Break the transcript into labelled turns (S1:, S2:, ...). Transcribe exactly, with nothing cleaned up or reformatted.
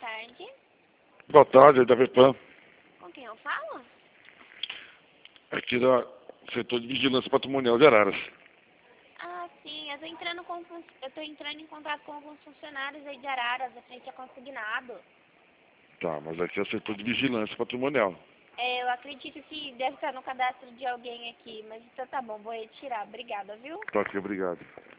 S1: tarde.
S2: Boa tarde, da VEPAM.
S1: Com quem eu falo?
S2: Aqui do setor de vigilância patrimonial de Araras.
S1: Ah, sim, eu tô entrando com fun- eu tô entrando em contato com alguns funcionários aí de Araras, a frente a consignado.
S2: Tá, mas aqui é o setor de vigilância patrimonial.
S1: É, eu acredito que deve estar no cadastro de alguém aqui, mas então tá bom, vou retirar. Obrigada, viu?
S2: Tá aqui, obrigado.